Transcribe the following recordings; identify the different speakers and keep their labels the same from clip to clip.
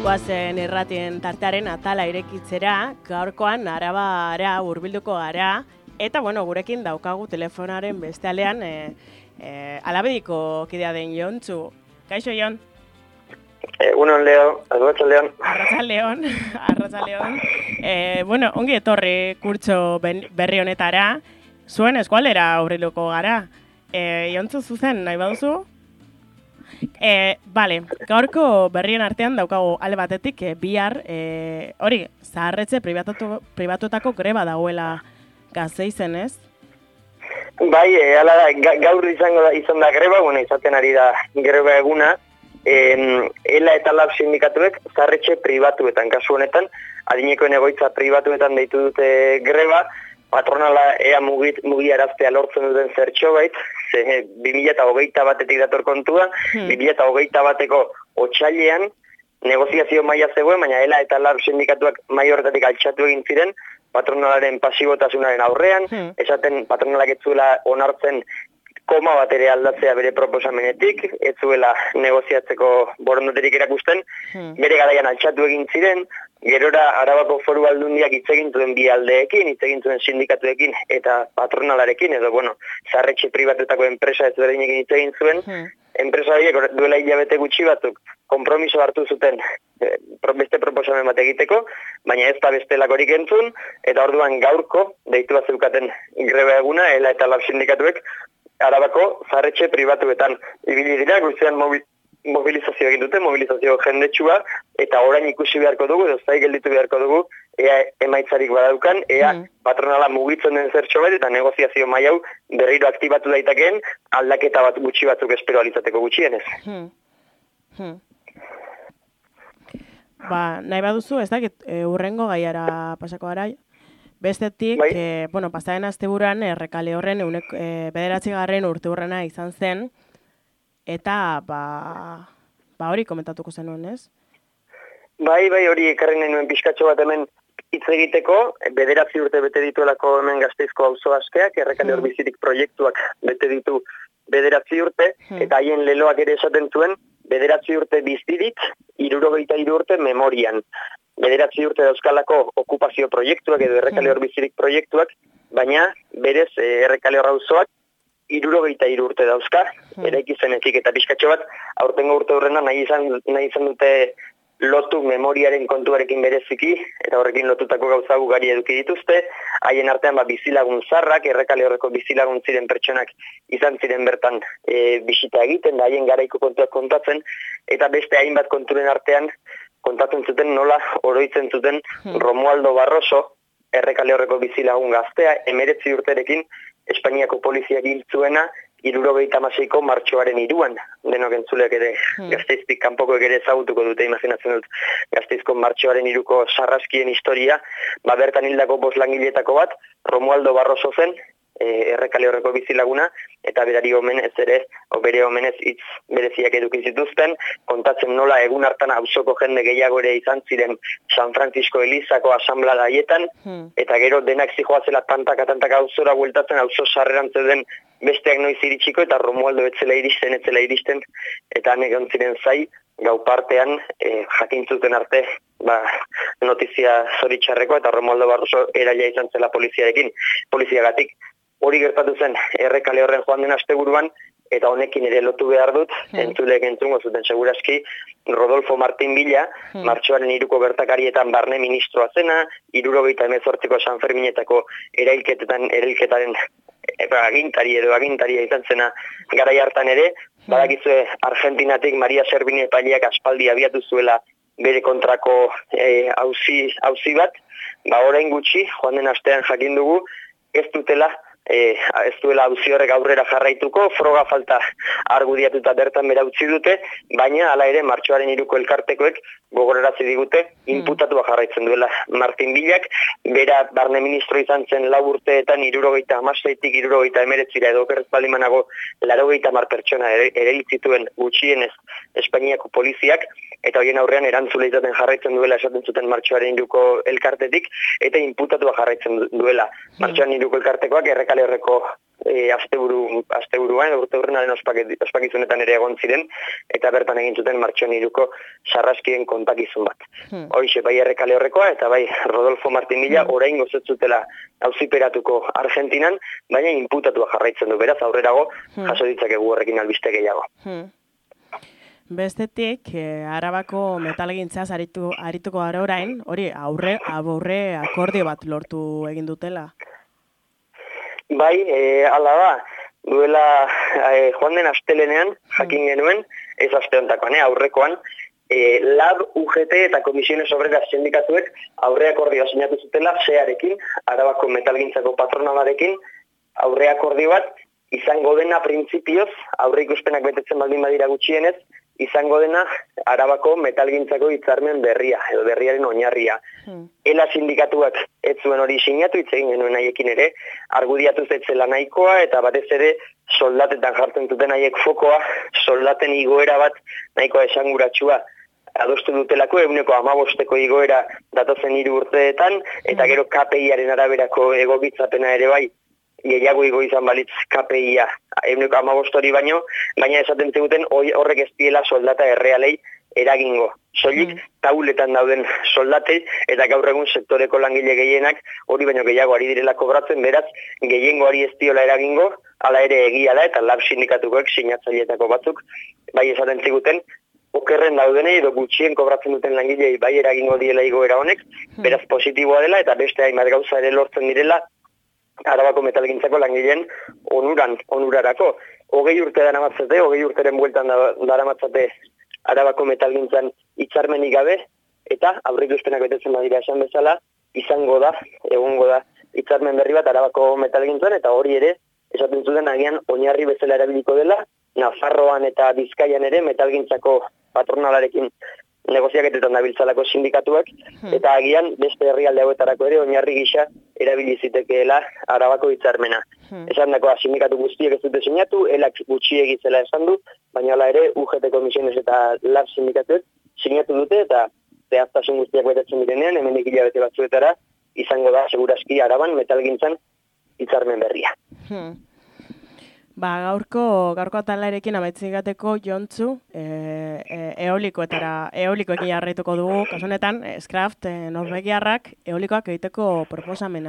Speaker 1: Goazen irratien tartearen atala irekitzera, gaurkoan Arabara hurbilduko gara, eta gurekin daukagu telefonaren beste alean Alabediko kidea den Jontzu. Kaixo, Jon?
Speaker 2: Unon, Leo, arratzaldeon.
Speaker 1: Arratzaldeon. Ongi etorri kurtso berri honetara, zuen eskualdera hurbilduko gara. Jontzu, zuzen, nahi baduzu? Gaurko berrien artean daukagu alde batetik bihar, zaharretxe pribatutako greba dagoela Gasteizen, ez?
Speaker 2: Bai, ala da, gaur izan da greba, izaten ari da greba eguna, ELA eta LAB sindikatuek zaharretxe pribatuetan, kasu honetan, adinekoen egoitza pribatuetan deitu dute greba, patronala ea mugiaraztea lortzen duten zertxo bait, 2021 batetik dator kontua, 2021 bateko otsailean negoziazio maila zegoen, baina ELA eta LAB sindikatuak maila horretatik altxatu egin ziren, patronalaren pasibotasunaren aurrean, esaten patronalak ez zuela onartzen koma bat ere aldatzea bere proposamenetik, ez zuela negoziatzeko borondaterik erakusten, bere garaian altxatu egin ziren, gerora Arabako Foru Aldundiak hitz egin zuen bi aldeekin, hitz egin zuen sindikatuekin eta patronalarekin, edo zaharretxe pribatutako enpresa ezberdinekin hitz egin zuen, enpresa horiek duela hilabete gutxi batzuk konpromiso hartu zuten beste proposamen bat egiteko, baina ez da bestelakorik entzun, eta orduan gaurko deitua zeukaten greba eguna, ELA eta LAB sindikatuek, Arabako zaharretxe pribatuetan ibili dira, goizean mobilizazio egin dute, mobilizazio jendetsua, eta orain ikusi beharko dugu, edo zai gelditu beharko dugu, ea emaitzarik badaukan, ea patronala mugitzen den zertxo bat, eta negoziazio maila hau berriro aktibatu daitakeen, aldaketa bat gutxi batzuk espero alizateko gutxienez.
Speaker 1: Nahi baduzu, ez dakit, urrengo gaiara pasako gara, bestetik, pasaren asteburuan Errekale horren 9. urteurrena izan zen, eta hori komentatuko zenuen, ez?
Speaker 2: Bai, hori ekarri nahi nuen pixkatxo bat hemen hitz egiteko, 9 urte bete dituelako hemen Gasteizko auzo askeak, Errekale hor bizirik proiektuak bete ditu 9 urte, eta haien leloak ere esaten zuen, 9 urte bizirik, 63 urte memorian. 9 urte dauzkalako okupazio proiektuak edo Errekale hor bizirik proiektuak, baina berez Errekale hor auzoak 63 urte dauzka, eraiki zenetik eta pixkatxo bat, aurtengo urte horrena nahi izan dute lotu memoriaren kontuarekin bereziki, eta horrekin lotutako gauza ugari eduki dituzte, haien artean bizilagun zarrak, Errekale horreko bizilagun ziren pertsonak izan ziren bertan bisita egiten, da haien garaiko kontuak kontatzen, eta beste hainbat konturen artean kontatzen zuten nola oroitzen zuten Romualdo Barroso, Errekale horreko bizilagun gaztea, 19 urterekin Espainiako poliziak hil zuena 76ko martxoaren 3an. Denok entzuleak ere Gasteiztik kanpokoek ere ezagutuko dute, imaginatzen dut Gasteizko martxoaren 3ko sarraskien historia, bertan hildako 5 langiletako bat, Romualdo Barroso zen, Errekale horreko bizilaguna, eta berari omenez ere, bere omenez hitz bereziak eduki zituzten, kontatzen nola egun hartan auzoko jende gehiago ere izan ziren San Francisco Elizako asamblea haietan, eta gero denak zijoazela tantaka auzora bueltatzen, auzo sarreran zeuden besteak noiz iritsiko, eta Romualdo etzela iristen, eta han egon ziren zai, gau partean jakintzuten arte notizia zoritxarreko, eta Romualdo Barroso eraila izan zela poliziagatik. Hori gertatu zen Errekale horren joan den asteburuan, eta honekin ere lotu behar dut, entzuleek entzungo zuten segurazki, Rodolfo Martín Villa, martxoaren 3ko gertakarietan barne ministroa zena, 78ko San Ferminetako erailketaren agintaria izan zena garai hartan ere, badakizue Argentinatik Maria Servini epaileak aspaldi abiatu zuela bere kontrako auzi bat, orain gutxi, joan den astean jakin dugu, ez duela auzi horrek aurrera jarraituko, froga falta argudiatuta bertan bera utzi dute, baina hala ere martxoaren 3ko elkartekoek gogorarazi digute, inputatua jarraitzen duela Martin Villak, bera barne ministro izan zen 4 urteetan 76tik 79 edo okerrez baldimanago 80 pertsona ere zituen gutxienez Espainiako poliziak, eta horien aurrean erantzule izaten jarraitzen duela esaten zuten martxoaren 3ko elkartetik, eta inputatua jarraitzen duela martxoaren 3ko elkartekoak Errekale horreko asteburuan, urteurrenaren ospakizunetan ere egon ziren, eta bertan egin zuten Martxoan 3ko sarraskien kontakizun bat. Horixe, bai Errekale horrekoa, eta bai Rodolfo Martin Milla, orain gozetzutela auziperatuko Argentinan, baina inputatua jarraitzen du, beraz, aurrerago jaso ditzakegu horrekin albiste gehiago.
Speaker 1: Bestetik, Arabako metalgintzaz arituko gara orain, hori aurre akordio bat lortu egin dutela.
Speaker 2: Bai, ala da, duela joan den astelenean, jakin genuen, ez aste hontakoan, aurrekoan, LAB, UGT eta Komisiones Obreras sindikatuek aurre akordioa sinatu zutela SEArekin, Arabako metalgintzako patronalarekin, aurre akordio bat, izango dena printzipioz, aurre ikuspenak betetzen baldin badira gutxienez, izango dena Arabako metalgintzako hitzarmen berria, edo berriaren oinarria. ELA sindikatuak ez zuen hori sinatu, hitz egin genuen haiekin ere, argudiatu zetzela nahikoa, eta batez ere soldatetan jartzen duten haiek fokoa, soldaten igoera bat nahikoa esanguratsua adostu dutelako, 15% igoera datozen 3 urteetan, eta gero KPI-aren araberako egokitzapena ere bai, gehiago igo izan balitz KPI-a 15% hori baino, baina esaten ziguten horrek ez diela soldata errealei eragingo. Soilik tauletan dauden soldatei eta gaur egun sektoreko langile gehienak hori baino gehiago ari direla kobratzen, beraz gehiengo hori ez diola eragingo, hala ere egia da eta LAB sindikatukoek sinatzaileetako batzuk bai esaten ziguten okerren daudenei edo gutxien kobratzen duten langilei bai eragingo diela igoera honek, beraz positiboa dela eta beste hainbat gauza ere lortzen direla Arabako metalgintzako langileen onurarako. 20 urte daramatzate, 20 urteren bueltan daramatzate Arabako metalgintzan hitzarmenik gabe, eta aurreikuspenak betetzen badira esan bezala, egongo da hitzarmen berri bat Arabako metalgintzan, eta hori ere, esaten zuten agian oinarri bezala erabiliko dela, Nafarroan eta Bizkaian ere metalgintzako patronalarekin negoziaketetan dabiltzalako sindikatuak, eta agian beste herrialde hauetarako ere oinarri gisa erabili zitekeela Arabako hitzarmena. Esan dakoa sindikatu guztiek ez dute sinatu, ELAk gutxiegi zela esan du, baina hala ere UGT Komisiones eta LAB sindikatuek sinatu dute, eta zehaztasun guztiak betetzen direnean, hemendik hilabete batzuetara, izango da segurazki Araban metalgintzan hitzarmen berria.
Speaker 1: Gaurko atalarekin amaitzen gateko Jontzu, eolikoekin jarraituko dugu, kasu honetan, Scraft norvegiarrak eolikoak egiteko proposamena.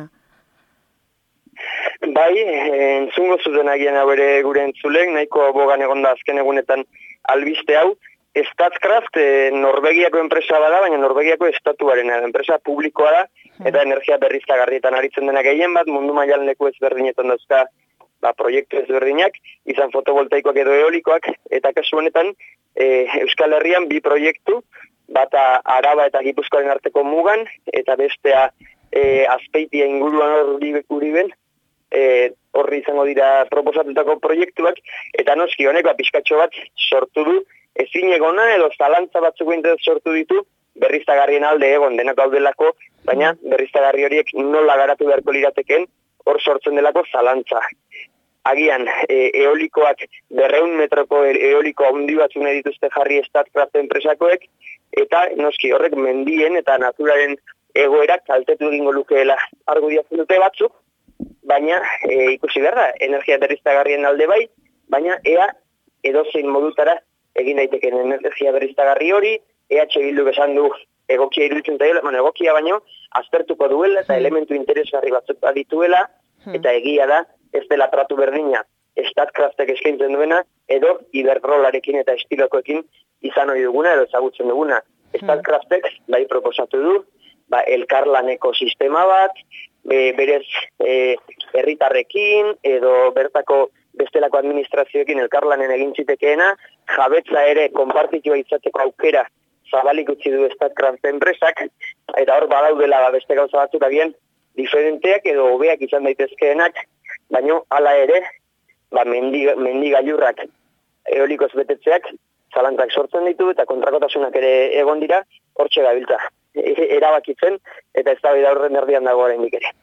Speaker 2: Bai, entzungo zuten agian hau ere gure entzulek, nahiko bogan egonda azken egunetan albiste hau. Statkraft Norvegiako enpresa bada, baina Norvegiako estatuaren enpresa publikoa da, eta energia berriztagarrietan aritzen dena gehien bat, mundu mailan leku ezberdinetan dauzka proiektu ezberdinak, izan fotovoltaikoak edo eolikoak, eta kasu honetan Euskal Herrian 2 proiektu, bata Araba eta Gipuzkoaren arteko mugan, eta bestea Azpeitia inguruan Uriben, horri izango dira proposatutako proiektuak, eta noski honek pixkatxo bat sortu du, ezin egona edo zalantza batzuk sortu ditu, berriztagarrien alde egon denak daudelako, baina berriztagarri horiek nola garatu beharko lirateken, hor sortzen delako zalantza. Agian, eolikoak 200 metroko eoliko handi batzuk nahi dituzte jarri Statkraft enpresakoek, eta noski horrek mendien eta naturaren egoerak kaltetu egingo lukeela argudiatzen dute batzuk, baina ikusi behar da, energia berriztagarrien alde bai, baina ea edozein modutara egin daiteken energia berriztagarri hori, EH Bilduk esan du egokia iruditzen zaiola, egokia baino, aztertuko duela eta elementu interesgarri batzuk dituela, eta egia da, ez dela tratu berdina Statkraftek eskaintzen duena, edo Iberdrolarekin eta estilokoekin izan hori duguna, edo ezagutzen duguna. Statkraftek bai proposatu du, elkarlaneko sistema bat, berez herritarrekin, edo bertako bestelako administrazioekin elkarlanen egin zitekeena, jabetza ere konpartitua izateko aukera zabalik utzi du Statkraft enpresak, eta hor badaudela beste gauza batzuk agian diferenteak edo hobeak izan daitezkeenak, baina hala ere, mendi gailurrak eolikoz betetzeak zalantzak sortzen ditu eta kontrakotasunak ere egon dira, hortxe gabiltza. Erabakitzen eta ez da horren erdian dago oraindik ere.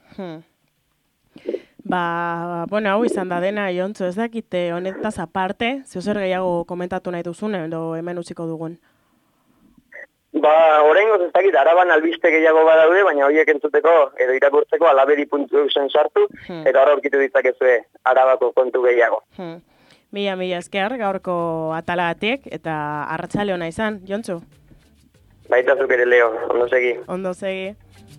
Speaker 1: Hau izan da dena, Jontzu, ez dakite honetaz aparte, zer gehiago komentatu nahi duzun, edo hemen utziko dugun?
Speaker 2: Oraingoz ez dakit, Araban albiste gehiago badaude, baina horiek entzuteko edo irakurtzeko alabedi.eusen sartu, eta hor aurkitu ditzakezue Arabako kontu gehiago.
Speaker 1: Mila esker gaurko atalagatik, eta arratsale ona izan, Jontxu?
Speaker 2: Baita zuk ere, Leo, ondo segi.
Speaker 1: Ondo segi.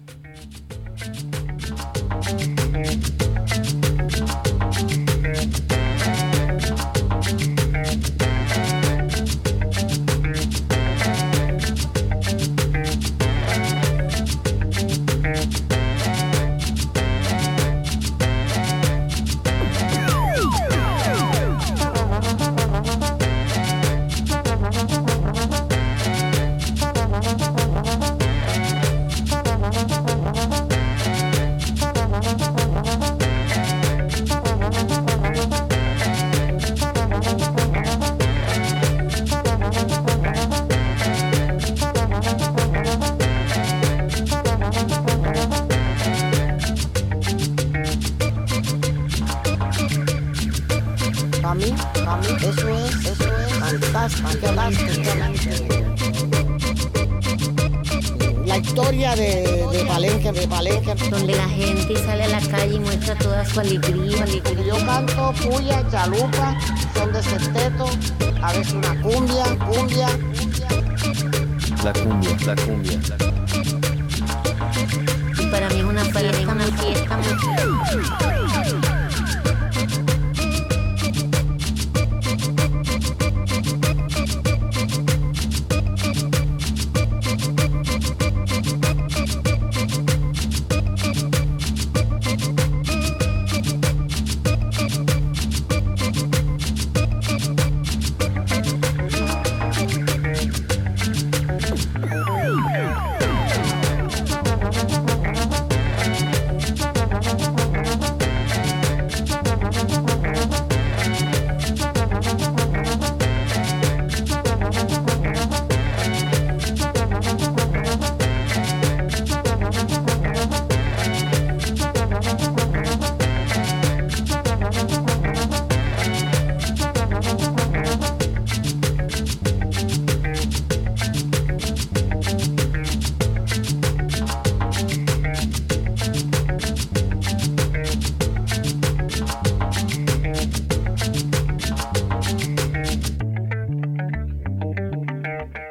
Speaker 3: Para mí eso es fantástico. La historia de Palenque,
Speaker 4: donde la gente sale a la calle y muestra toda su alegría.
Speaker 3: Yo canto puya, chalupa, son de sexteto, a veces una cumbia.
Speaker 5: La cumbia.
Speaker 4: Y para mí es una fiesta muy